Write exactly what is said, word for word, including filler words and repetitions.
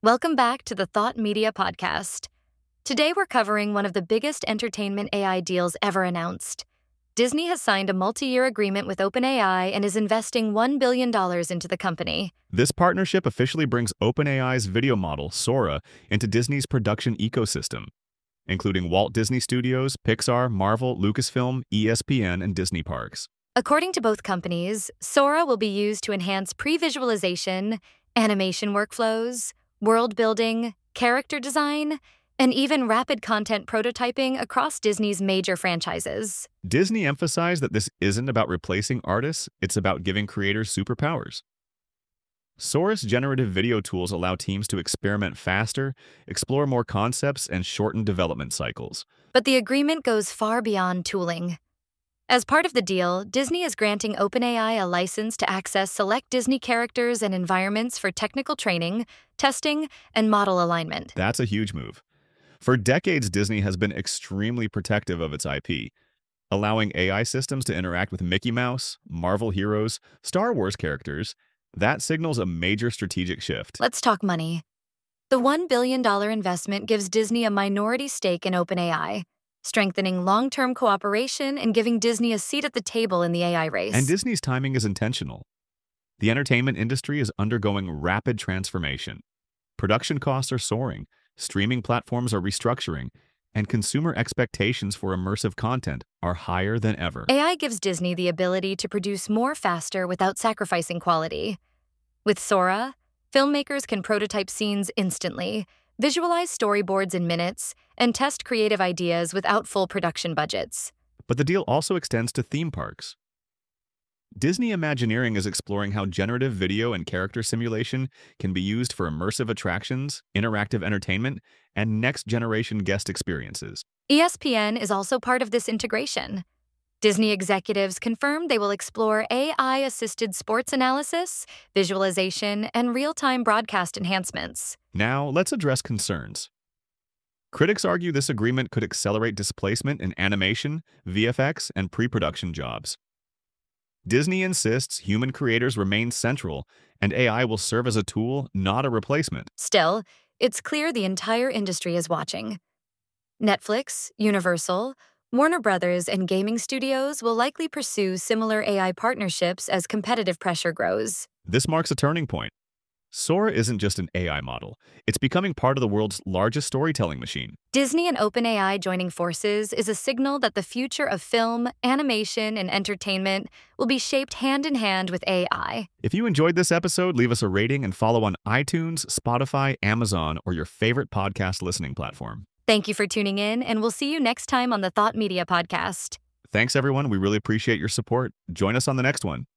Welcome back to the Thought Media Podcast. Today we're covering one of the biggest entertainment A I deals ever announced. Disney has signed a multi-year agreement with OpenAI and is investing one billion dollars into the company. This partnership officially brings OpenAI's video model, Sora, into Disney's production ecosystem, including Walt Disney Studios, Pixar, Marvel, Lucasfilm, E S P N, and Disney Parks. According to both companies, Sora will be used to enhance pre-visualization, animation workflows, world building, character design, and even rapid content prototyping across Disney's major franchises. Disney emphasized that this isn't about replacing artists, it's about giving creators superpowers. Sora's generative video tools allow teams to experiment faster, explore more concepts, and shorten development cycles. But the agreement goes far beyond tooling. As part of the deal, Disney is granting OpenAI a license to access select Disney characters and environments for technical training, testing, and model alignment. That's a huge move. For decades, Disney has been extremely protective of its I P, allowing A I systems to interact with Mickey Mouse, Marvel heroes, Star Wars characters. That signals a major strategic shift. Let's talk money. The one billion dollars investment gives Disney a minority stake in OpenAI, strengthening long-term cooperation and giving Disney a seat at the table in the A I race. And Disney's timing is intentional. The entertainment industry is undergoing rapid transformation. Production costs are soaring, streaming platforms are restructuring, and consumer expectations for immersive content are higher than ever. A I gives Disney the ability to produce more faster without sacrificing quality. With Sora, filmmakers can prototype scenes instantly, visualize storyboards in minutes, and test creative ideas without full production budgets. But the deal also extends to theme parks. Disney Imagineering is exploring how generative video and character simulation can be used for immersive attractions, interactive entertainment, and next-generation guest experiences. E S P N is also part of this integration. Disney executives confirmed they will explore A I-assisted sports analysis, visualization, and real-time broadcast enhancements. Now, let's address concerns. Critics argue this agreement could accelerate displacement in animation, V F X, and pre-production jobs. Disney insists human creators remain central, and A I will serve as a tool, not a replacement. Still, it's clear the entire industry is watching. Netflix, Universal, Warner Brothers, and gaming studios will likely pursue similar A I partnerships as competitive pressure grows. This marks a turning point. Sora isn't just an A I model. It's becoming part of the world's largest storytelling machine. Disney and OpenAI joining forces is a signal that the future of film, animation, and entertainment will be shaped hand-in-hand with A I. If you enjoyed this episode, leave us a rating and follow on iTunes, Spotify, Amazon, or your favorite podcast listening platform. Thank you for tuning in, and we'll see you next time on the Thought Media Podcast. Thanks, everyone. We really appreciate your support. Join us on the next one.